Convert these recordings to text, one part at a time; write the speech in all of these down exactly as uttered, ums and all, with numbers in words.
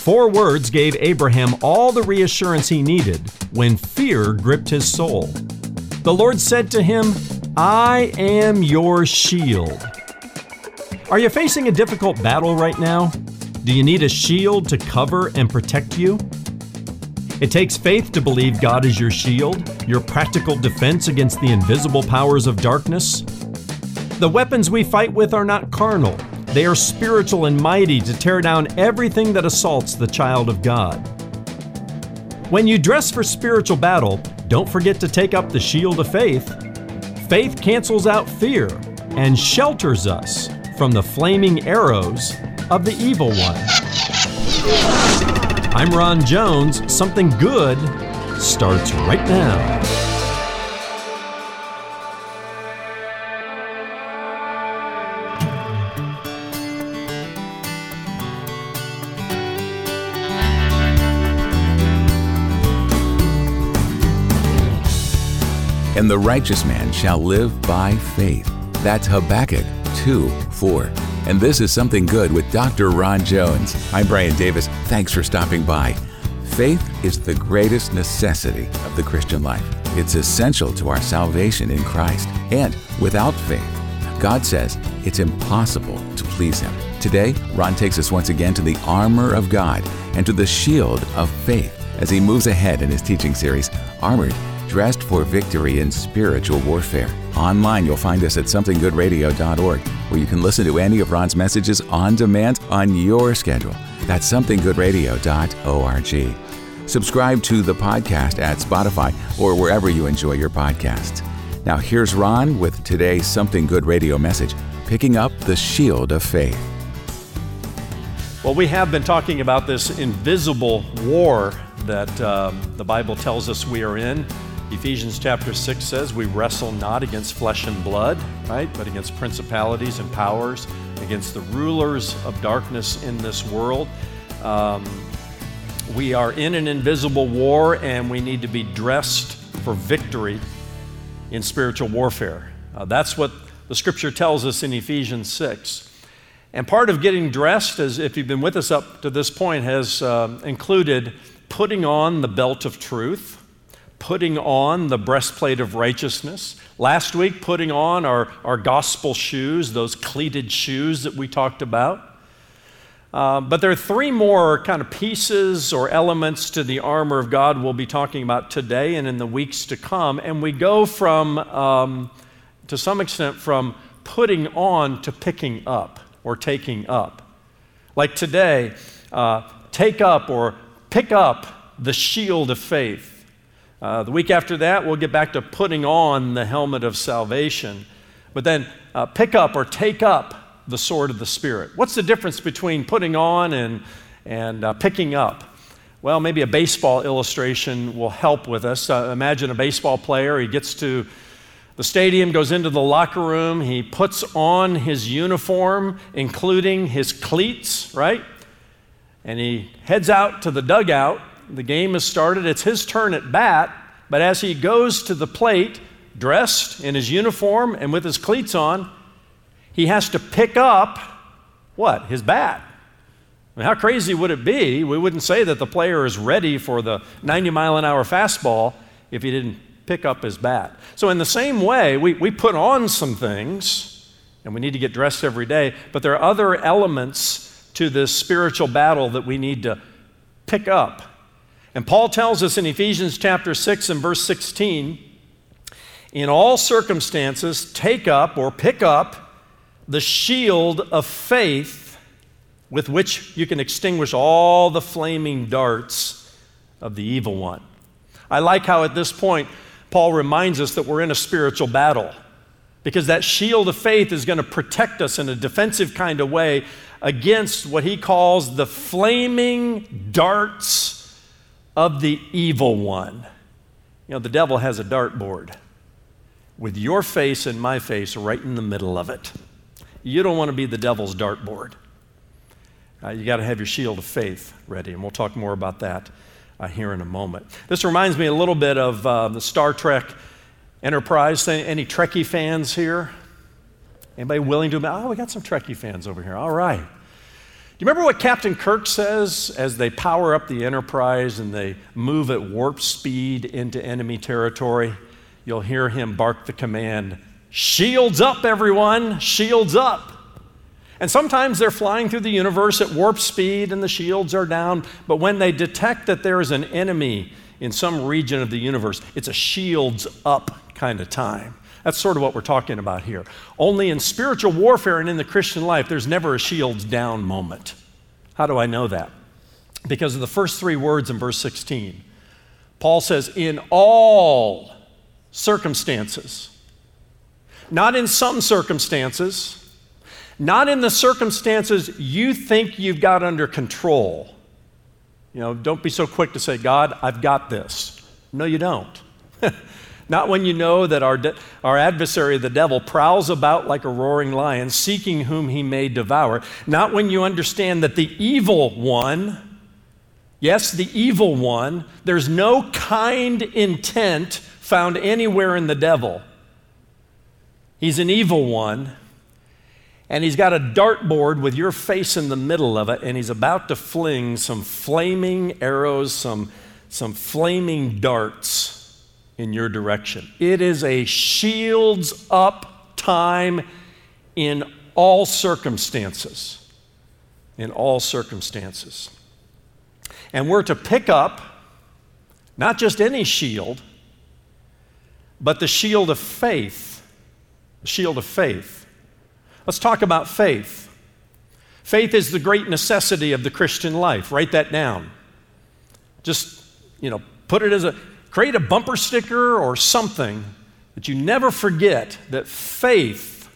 four words gave Abraham all the reassurance he needed when fear gripped his soul. The Lord said to him, "I am your shield." Are you facing a difficult battle right now? Do you need a shield to cover and protect you? It takes faith to believe God is your shield, your practical defense against the invisible powers of darkness. The weapons we fight with are not carnal. They are spiritual and mighty to tear down everything that assaults the child of God. When you dress for spiritual battle, don't forget to take up the shield of faith. Faith cancels out fear and shelters us from the flaming arrows of the evil one. I'm Ron Jones. Something good starts right now. And the righteous man shall live by faith. That's Habakkuk two four. And this is Something Good with Doctor Ron Jones. I'm Brian Davis. Thanks for stopping by. Faith is the greatest necessity of the Christian life. It's essential to our salvation in Christ. And without faith, God says it's impossible to please Him. Today, Ron takes us once again to the armor of God and to the shield of faith as he moves ahead in his teaching series, Armored, Dressed for Victory in Spiritual Warfare. Online, you'll find us at something good radio dot org, where you can listen to any of Ron's messages on demand on your schedule. That's something good radio dot org. Subscribe to the podcast at Spotify or wherever you enjoy your podcasts. Now here's Ron with today's Something Good radio message, picking up the shield of faith. Well, we have been talking about this invisible war that um, the Bible tells us we are in. Ephesians chapter six says we wrestle not against flesh and blood, right, but against principalities and powers, against the rulers of darkness in this world. Um, we are in an invisible war, and we need to be dressed for victory in spiritual warfare. Uh, that's what the scripture tells us in Ephesians six. And part of getting dressed, as if you've been with us up to this point, has uh, included putting on the belt of truth, putting on the breastplate of righteousness. Last week, putting on our, our gospel shoes, those cleated shoes that we talked about. Uh, but there are three more kind of pieces or elements to the armor of God we'll be talking about today and in the weeks to come. And we go from, um, to some extent, from putting on to picking up or taking up. Like today, uh, take up or pick up the shield of faith. Uh, the week after that, we'll get back to putting on the helmet of salvation. But then uh, pick up or take up the sword of the Spirit. What's the difference between putting on and, and uh, picking up? Well, maybe a baseball illustration will help with us. Uh, imagine a baseball player. He gets to the stadium, goes into the locker room. He puts on his uniform, including his cleats, right? And he heads out to the dugout. The game has started. It's his turn at bat, but as he goes to the plate, dressed in his uniform and with his cleats on, he has to pick up, what? His bat. I mean, how crazy would it be? We wouldn't say that the player is ready for the ninety mile an hour fastball if he didn't pick up his bat. So in the same way, we, we put on some things, and we need to get dressed every day, but there are other elements to this spiritual battle that we need to pick up. And Paul tells us in Ephesians chapter six and verse sixteen, in all circumstances, take up or pick up the shield of faith with which you can extinguish all the flaming darts of the evil one. I like how at this point, Paul reminds us that we're in a spiritual battle, because that shield of faith is going to protect us in a defensive kind of way against what he calls the flaming darts of the evil one. You know, the devil has a dartboard with your face and my face right in the middle of it. You don't want to be the devil's dartboard. Uh, you got to have your shield of faith ready, and we'll talk more about that uh, here in a moment. This reminds me a little bit of uh, the Star Trek Enterprise. Any Trekkie fans here? Anybody willing to admit, oh, we got some Trekkie fans over here. All right. you remember what Captain Kirk says as they power up the Enterprise and they move at warp speed into enemy territory? You'll hear him bark the command, "Shields up, everyone, shields up." And sometimes they're flying through the universe at warp speed and the shields are down, but when they detect that there is an enemy in some region of the universe, it's a shields up kind of time. That's sort of what we're talking about here. Only in spiritual warfare and in the Christian life, there's never a shields down moment. How do I know that? Because of the first three words in verse sixteen. Paul says, in all circumstances. Not in some circumstances. Not in the circumstances you think you've got under control. You know, don't be so quick to say, God, I've got this. No, you don't. Not when you know that our, de- our adversary, the devil, prowls about like a roaring lion, seeking whom he may devour. Not when you understand that the evil one, yes, the evil one, there's no kind intent found anywhere in the devil. He's an evil one, and he's got a dartboard with your face in the middle of it, and he's about to fling some flaming arrows, some, some flaming darts in your direction. It is a shields up time in all circumstances. In all circumstances. And we're to pick up not just any shield, but the shield of faith. The shield of faith. Let's talk about faith. Faith is the great necessity of the Christian life. Write that down. Just, you know, put it as a Create a bumper sticker or something that you never forget that faith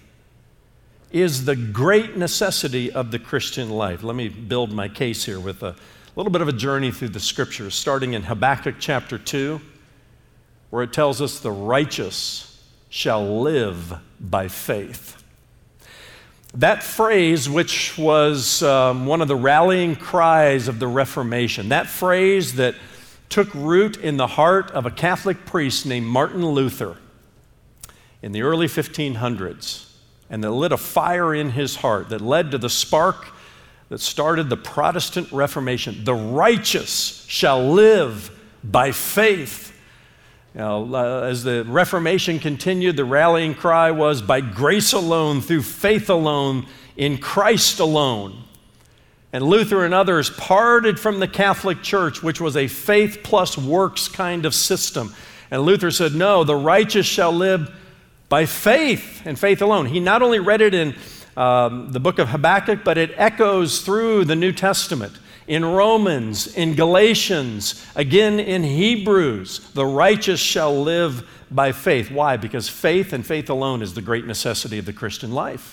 is the great necessity of the Christian life. Let me build my case here with a little bit of a journey through the scriptures, starting in Habakkuk chapter two, where it tells us the righteous shall live by faith. That phrase, which was um, one of the rallying cries of the Reformation, that phrase that took root in the heart of a Catholic priest named Martin Luther in the early fifteen hundreds, and that lit a fire in his heart that led to the spark that started the Protestant Reformation. The righteous shall live by faith. You know, uh, as the Reformation continued, the rallying cry was, by grace alone, through faith alone, in Christ alone. And Luther and others parted from the Catholic Church, which was a faith plus works kind of system. And Luther said, no, the righteous shall live by faith and faith alone. He not only read it in um, the book of Habakkuk, but it echoes through the New Testament. In Romans, in Galatians, again in Hebrews, the righteous shall live by faith. Why? Because faith and faith alone is the great necessity of the Christian life.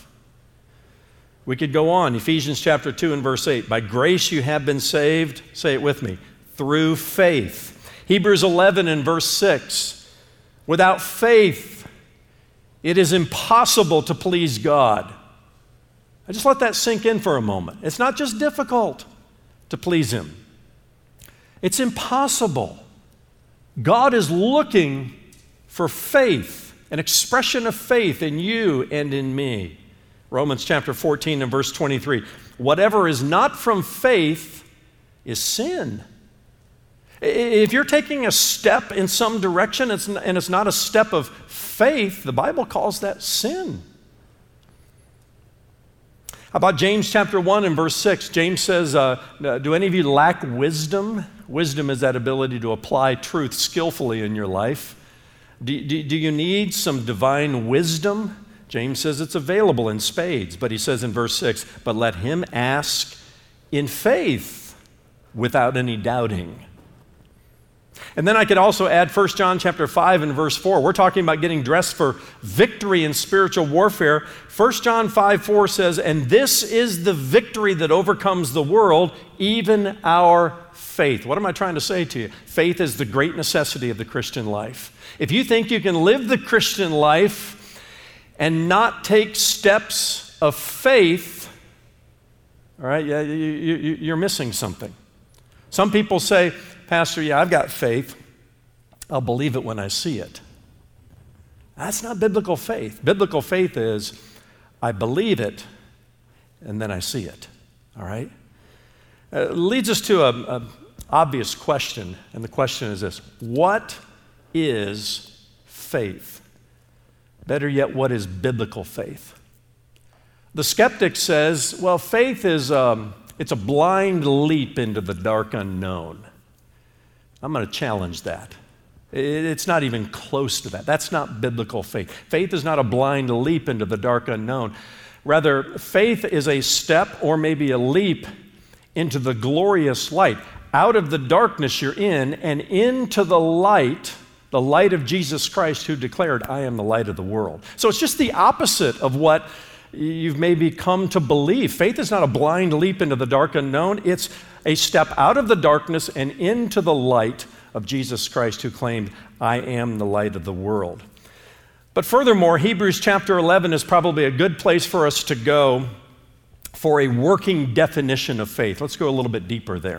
We could go on, Ephesians chapter two and verse eight. By grace you have been saved, say it with me, through faith. Hebrews eleven and verse six. Without faith, it is impossible to please God. I just let that sink in for a moment. It's not just difficult to please Him. It's impossible. God is looking for faith, an expression of faith in you and in me. Romans chapter fourteen and verse twenty-three. Whatever is not from faith is sin. If you're taking a step in some direction and it's not a step of faith, the Bible calls that sin. How about James chapter one and verse six? James says, uh, do any of you lack wisdom? Wisdom is that ability to apply truth skillfully in your life. Do, do, do you need some divine wisdom? James says it's available in spades, but he says in verse six, but let him ask in faith without any doubting. And then I could also add First John chapter five and verse four. We're talking about getting dressed for victory in spiritual warfare. First John five four says, and this is the victory that overcomes the world, even our faith. What am I trying to say to you? Faith is the great necessity of the Christian life. If you think you can live the Christian life and not take steps of faith, all right, yeah, you, you, you're missing something. Some people say, Pastor, yeah, I've got faith. I'll believe it when I see it. That's not biblical faith. Biblical faith is, I believe it, and then I see it. all right? Uh, leads us to an obvious question, and the question is this: what is faith? Better yet, what is biblical faith? The skeptic says, well, faith is um, it's a blind leap into the dark unknown. I'm going to challenge that. It's not even close to that. That's not biblical faith. Faith is not a blind leap into the dark unknown. Rather, faith is a step or maybe a leap into the glorious light, out of the darkness you're in and into the light, the light of Jesus Christ, who declared, I am the light of the world. So it's just the opposite of what you've maybe come to believe. Faith is not a blind leap into the dark unknown. It's a step out of the darkness and into the light of Jesus Christ, who claimed, I am the light of the world. But furthermore, Hebrews chapter eleven is probably a good place for us to go for a working definition of faith. Let's go a little bit deeper there.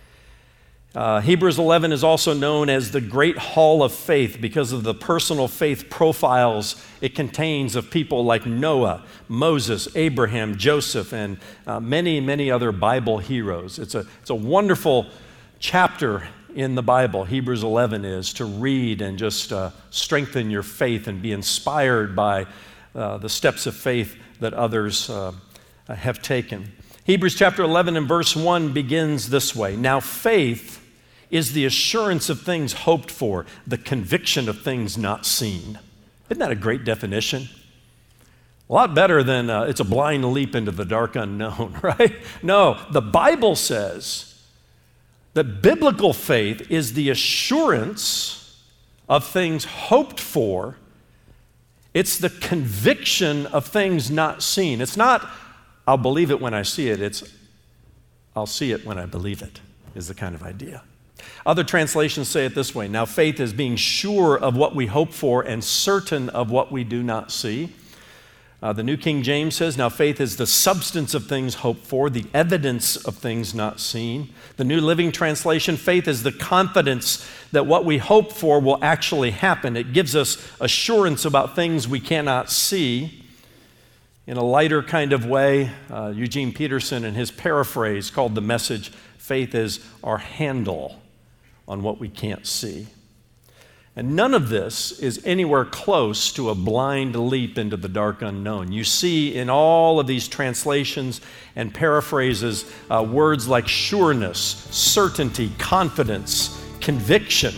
Uh, Hebrews eleven is also known as the Great Hall of Faith because of the personal faith profiles it contains of people like Noah, Moses, Abraham, Joseph, and uh, many, many other Bible heroes. It's a, it's a wonderful chapter in the Bible, Hebrews eleven is, to read and just uh, strengthen your faith and be inspired by uh, the steps of faith that others uh, have taken. Hebrews chapter eleven and verse one begins this way: Now faith is the assurance of things hoped for, the conviction of things not seen. Isn't that a great definition? A lot better than uh, it's a blind leap into the dark unknown, right? No, the Bible says that biblical faith is the assurance of things hoped for. It's the conviction of things not seen. It's not, I'll believe it when I see it. It's, I'll see it when I believe it, is the kind of idea. Other translations say it this way: Now faith is being sure of what we hope for and certain of what we do not see. Uh, the New King James says, now faith is the substance of things hoped for, the evidence of things not seen. The New Living Translation, faith is the confidence that what we hope for will actually happen. It gives us assurance about things we cannot see. In a lighter kind of way, uh, Eugene Peterson, in his paraphrase called The Message, faith is our handle on what we can't see. And none of this is anywhere close to a blind leap into the dark unknown. You see in all of these translations and paraphrases uh, words like sureness, certainty, confidence, conviction.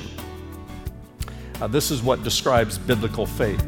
Uh, this is what describes biblical faith.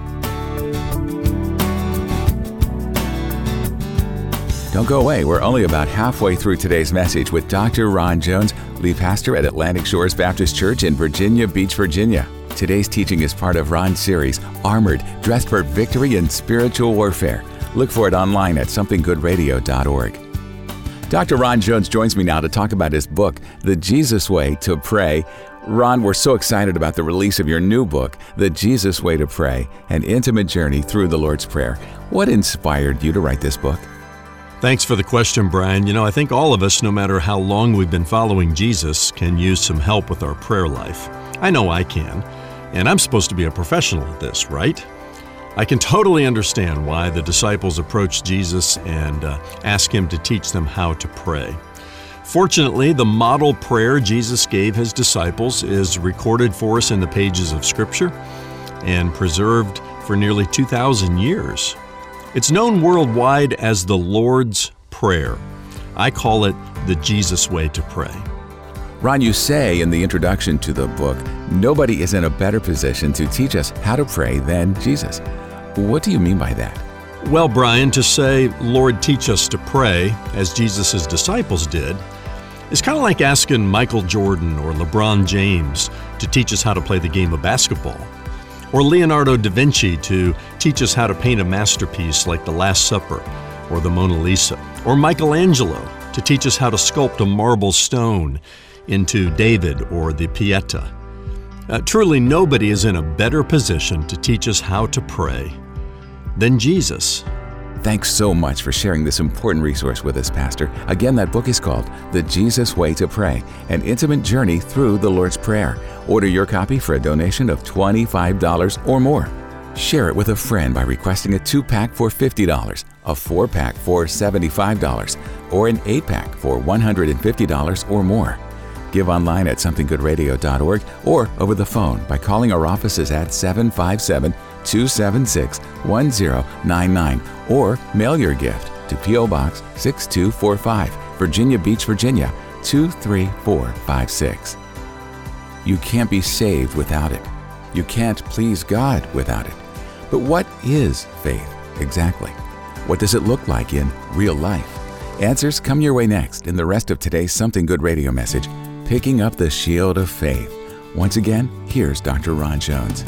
Don't go away. We're only about halfway through today's message with Doctor Ron Jones, lead pastor at Atlantic Shores Baptist Church in Virginia Beach, Virginia. Today's teaching is part of Ron's series, Armored, Dressed for Victory in Spiritual Warfare. Look for it online at something good radio dot org. Doctor Ron Jones joins me now to talk about his book, The Jesus Way to Pray. Ron, we're so excited about the release of your new book, The Jesus Way to Pray, An Intimate Journey Through the Lord's Prayer. What inspired you to write this book? Thanks for the question, Brian. You know, I think all of us, no matter how long we've been following Jesus, can use some help with our prayer life. I know I can, and I'm supposed to be a professional at this, right? I can totally understand why the disciples approached Jesus and uh, asked him to teach them how to pray. Fortunately, the model prayer Jesus gave his disciples is recorded for us in the pages of Scripture and preserved for nearly two thousand years. It's known worldwide as the Lord's Prayer. I call it the Jesus Way to Pray. Ron, you say in the introduction to the book, nobody is in a better position to teach us how to pray than Jesus. What do you mean by that? Well, Brian, to say, Lord, teach us to pray, as Jesus' disciples did, is kind of like asking Michael Jordan or LeBron James to teach us how to play the game of basketball, or Leonardo da Vinci to teach us how to paint a masterpiece like The Last Supper or the Mona Lisa, or Michelangelo to teach us how to sculpt a marble stone into David or the Pieta. Uh, truly, nobody is in a better position to teach us how to pray than Jesus. Thanks so much for sharing this important resource with us, Pastor. Again, that book is called The Jesus Way to Pray, An Intimate Journey Through the Lord's Prayer. Order your copy for a donation of twenty-five dollars or more. Share it with a friend by requesting a two-pack for fifty dollars, a four-pack for seventy-five dollars. or an eight-pack for one hundred fifty dollars or more. Give online at something good radio dot org or over the phone by calling our offices at seven five seven, two seven six, one zero nine nine or mail your gift to P O Box six two four five, Virginia Beach, Virginia two three four five six. You can't be saved without it. You can't please God without it. But what is faith exactly? What does it look like in real life? Answers come your way next in the rest of today's Something Good radio message, Picking Up the Shield of Faith. Once again, here's Doctor Ron Jones.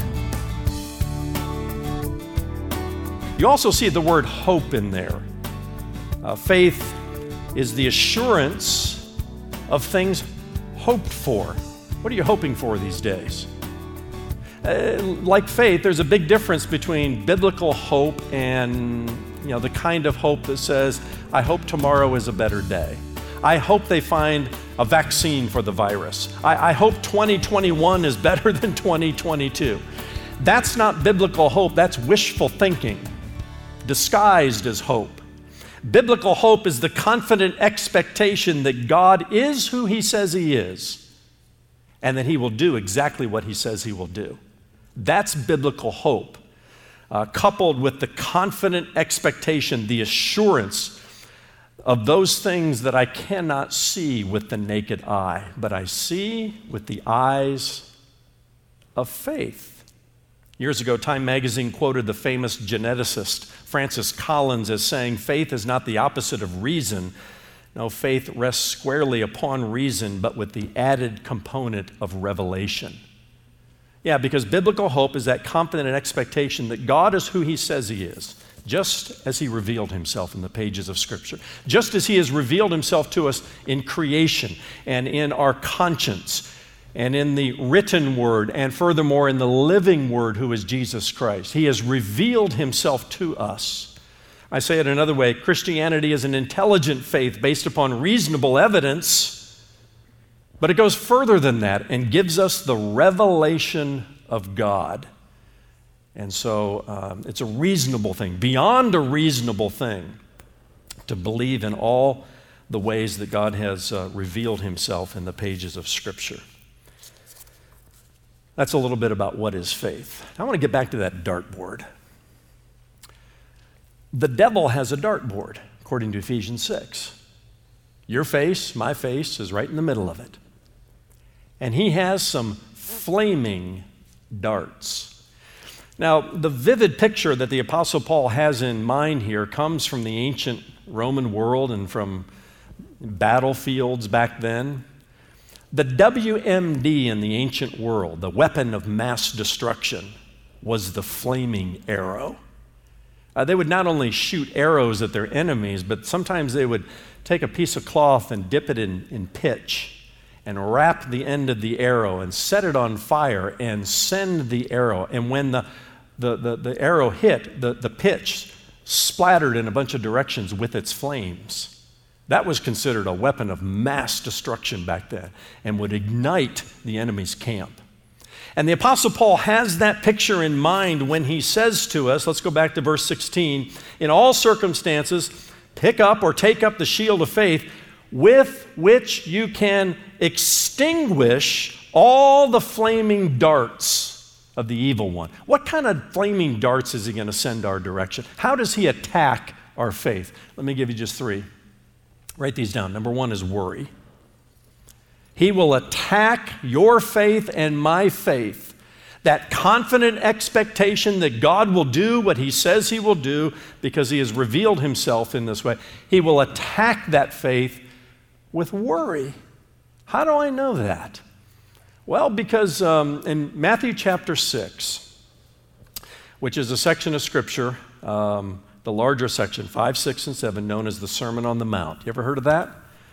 You also see the word hope in there. Uh, faith is the assurance of things hoped for. What are you hoping for these days? Uh, like faith, there's a big difference between biblical hope and, you know, the kind of hope that says, I hope tomorrow is a better day. I hope they find a vaccine for the virus. I, I hope twenty twenty-one is better than twenty twenty-two. That's not biblical hope, that's wishful thinking, disguised as hope. Biblical hope is the confident expectation that God is who He says He is, and that He will do exactly what He says He will do. That's biblical hope, uh, coupled with the confident expectation, the assurance of those things that I cannot see with the naked eye, but I see with the eyes of faith. Years ago, Time magazine quoted the famous geneticist Francis Collins as saying, faith is not the opposite of reason. No, faith rests squarely upon reason, but with the added component of revelation. Yeah, because biblical hope is that confident expectation that God is who He says He is, just as He revealed Himself in the pages of Scripture, just as He has revealed Himself to us in creation and in our conscience and in the written Word, and furthermore in the living Word who is Jesus Christ. He has revealed Himself to us. I say it another way, Christianity is an intelligent faith based upon reasonable evidence, but it goes further than that and gives us the revelation of God. And so um, it's a reasonable thing, beyond a reasonable thing, to believe in all the ways that God has uh, revealed Himself in the pages of Scripture. That's a little bit about what is faith. I want to get back to that dartboard. The devil has a dartboard, according to Ephesians six. Your face, my face, is right in the middle of it. And he has some flaming darts. Now, the vivid picture that the Apostle Paul has in mind here comes from the ancient Roman world and from battlefields back then. The W M D in the ancient world, the weapon of mass destruction, was the flaming arrow. Uh, they would not only shoot arrows at their enemies, but sometimes they would take a piece of cloth and dip it in, in pitch and wrap the end of the arrow and set it on fire and send the arrow. And when the, the, the, the arrow hit, the, the pitch splattered in a bunch of directions with its flames. That was considered a weapon of mass destruction back then and would ignite the enemy's camp. And the Apostle Paul has that picture in mind when he says to us, let's go back to verse sixteen, in all circumstances, pick up or take up the shield of faith with which you can extinguish all the flaming darts of the evil one. What kind of flaming darts is he going to send our direction? How does he attack our faith? Let me give you just three. Write these down. Number one is worry. He will attack your faith and my faith, that confident expectation that God will do what He says He will do because He has revealed Himself in this way. He will attack that faith with worry. How do I know that? Well, because um, in Matthew chapter six, which is a section of Scripture, um, the larger section, five, six, and seven, known as the Sermon on the Mount. You ever heard of that?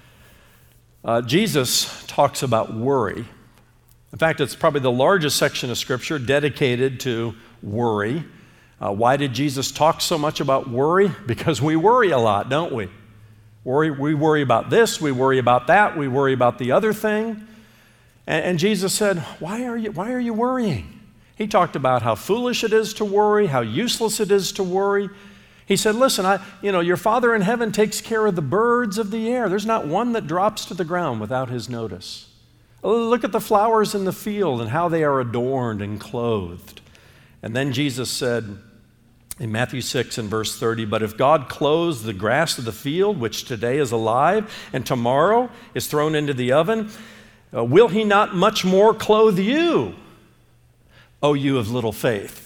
Uh, Jesus talks about worry. In fact, it's probably the largest section of Scripture dedicated to worry. Uh, why did Jesus talk so much about worry? Because we worry a lot, don't we? Worry, we worry about this, we worry about that, we worry about the other thing. And, and Jesus said, why are you, why are you worrying? He talked about how foolish it is to worry, how useless it is to worry. He said, listen, I, you know, your Father in heaven takes care of the birds of the air. There's not one that drops to the ground without his notice. Look at the flowers in the field and how they are adorned and clothed. And then Jesus said in Matthew six and verse thirty, but if God clothes the grass of the field, which today is alive and tomorrow is thrown into the oven, uh, will he not much more clothe you, O you of little faith?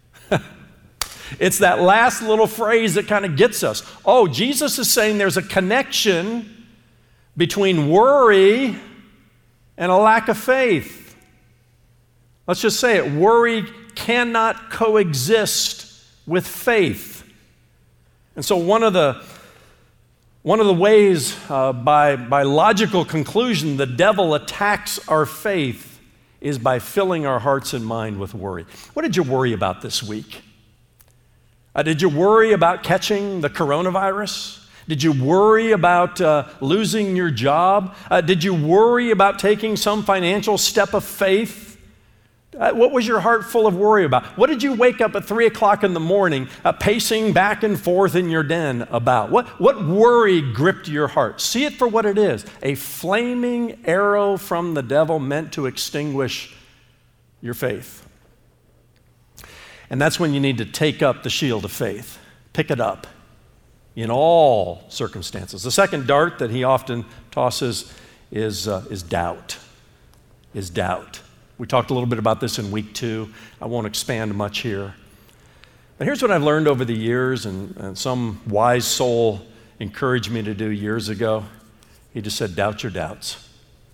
It's that last little phrase that kind of gets us. Oh, Jesus is saying there's a connection between worry and a lack of faith. Let's just say it. Worry cannot coexist with faith. And so one of the one of the ways uh, by, by logical conclusion the devil attacks our faith is by filling our hearts and mind with worry. What did you worry about this week? Uh, did you worry about catching the coronavirus? Did you worry about uh, losing your job? Uh, did you worry about taking some financial step of faith? Uh, what was your heart full of worry about? What did you wake up at three o'clock in the morning uh, pacing back and forth in your den about? What, what worry gripped your heart? See it for what it is, a flaming arrow from the devil meant to extinguish your faith. And that's when you need to take up the shield of faith. Pick it up in all circumstances. The second dart that he often tosses is, uh, is doubt, is doubt. We talked a little bit about this in week two. I won't expand much here. But here's what I've learned over the years, and, and some wise soul encouraged me to do years ago. He just said, doubt your doubts.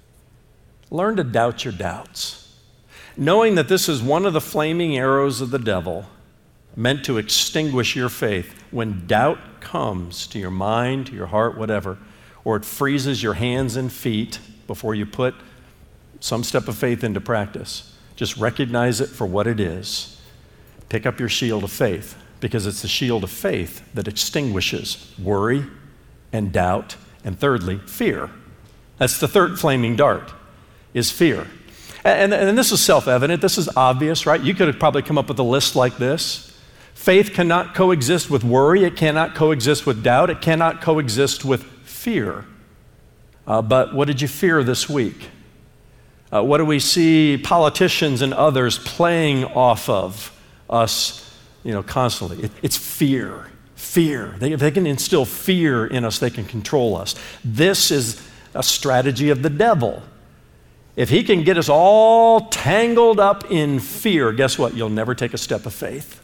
Learn to doubt your doubts. Knowing that this is one of the flaming arrows of the devil meant to extinguish your faith. When doubt comes to your mind, to your heart, whatever, or it freezes your hands and feet before you put some step of faith into practice, just recognize it for what it is. Pick up your shield of faith, because it's the shield of faith that extinguishes worry and doubt, and thirdly, fear. That's the third flaming dart, is fear. And, and this is self-evident. This is obvious, right? You could have probably come up with a list like this. Faith cannot coexist with worry. It cannot coexist with doubt. It cannot coexist with fear. Uh, but what did you fear this week? Uh, what do we see politicians and others playing off of us, you know, constantly? It, it's fear. Fear. They, if they can instill fear in us, they can control us. This is a strategy of the devil. If he can get us all tangled up in fear, guess what? You'll never take a step of faith.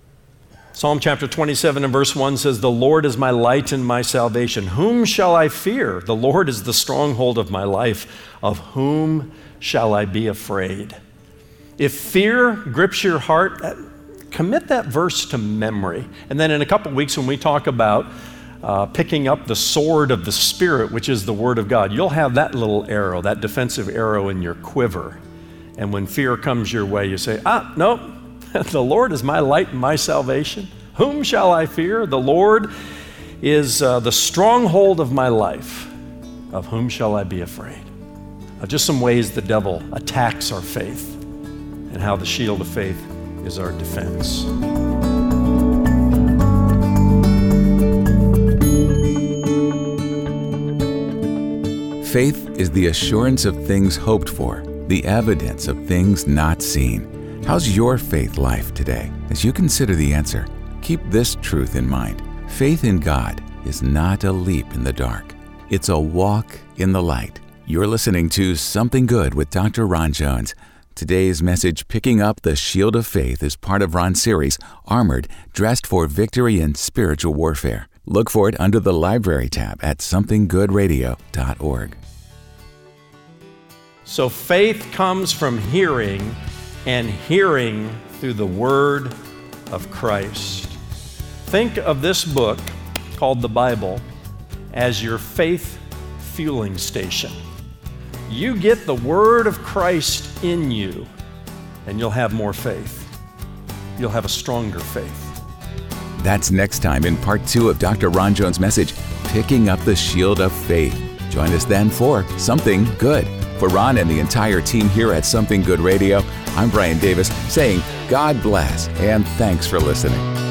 Psalm chapter twenty-seven and verse one says, the Lord is my light and my salvation. Whom shall I fear? The Lord is the stronghold of my life. Of whom shall I be afraid? If fear grips your heart, commit that verse to memory. And then in a couple weeks when we talk about Uh, picking up the sword of the Spirit, which is the Word of God, you'll have that little arrow, that defensive arrow in your quiver. And when fear comes your way, you say, ah, no, the Lord is my light and my salvation. Whom shall I fear? The Lord is uh, the stronghold of my life. Of whom shall I be afraid? Uh, just some ways the devil attacks our faith and how the shield of faith is our defense. Faith is the assurance of things hoped for, the evidence of things not seen. How's your faith life today? As you consider the answer, keep this truth in mind. Faith in God is not a leap in the dark. It's a walk in the light. You're listening to Something Good with Doctor Ron Jones. Today's message, Picking Up the Shield of Faith, is part of Ron's series, Armored, Dressed for Victory in Spiritual Warfare. Look for it under the Library tab at something good radio dot org. So faith comes from hearing, and hearing through the Word of Christ. Think of this book called the Bible as your faith fueling station. You get the Word of Christ in you, and you'll have more faith. You'll have a stronger faith. That's next time in part two of Doctor Ron Jones' message, Picking Up the Shield of Faith. Join us then for Something Good. For Ron and the entire team here at Something Good Radio, I'm Brian Davis saying God bless and thanks for listening.